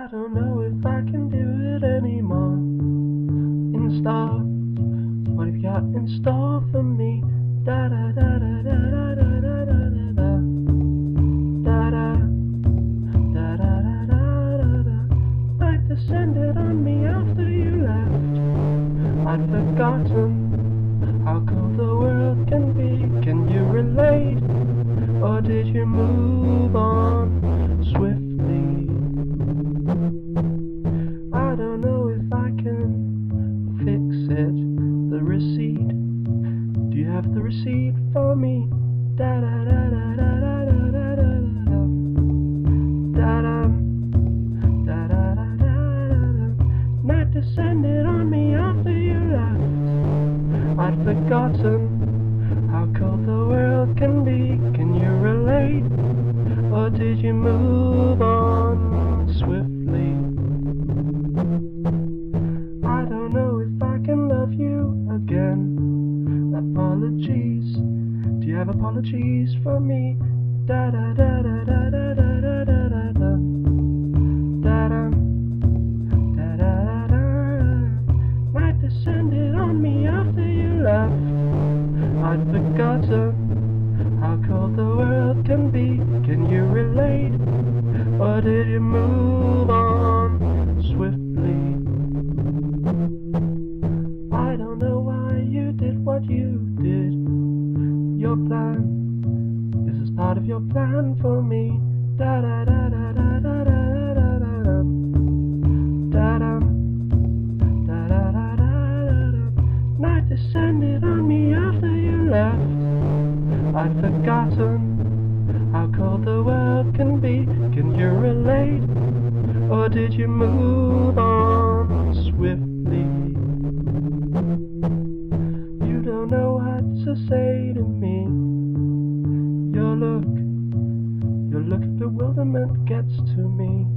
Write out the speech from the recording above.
I don't know if I can do it anymore. In store, what have you got in store for me? Da da da da da da da da da da da da da da da da. Night descended on me after you left. I'd forgotten how cold the world can be. Can you relate, or did you move on swiftly? I don't know if I can fix it. The receipt, do you have the receipt for me? Da da da da da da da da da da da da da da. Night descended on me after you left. I'd forgotten how cold the world can be. Can you relate, or did you move on swiftly? I don't know if I can love you again. Apologies, do you have apologies for me? Da da da da da da da da da da da da da da da. Night descended on me after you left. I'd forgotten how cold the world can be. Can you relate, or did you move on swiftly? I don't know why you did what you did. Your plan, is this part of your plan for me? Da da da da da da da da da da da da da da da. Night descended on me after you left. I'd forgotten how cold the world can be. Can you relate, or did you move on swiftly? You don't know what to say to me. Your look of bewilderment gets to me.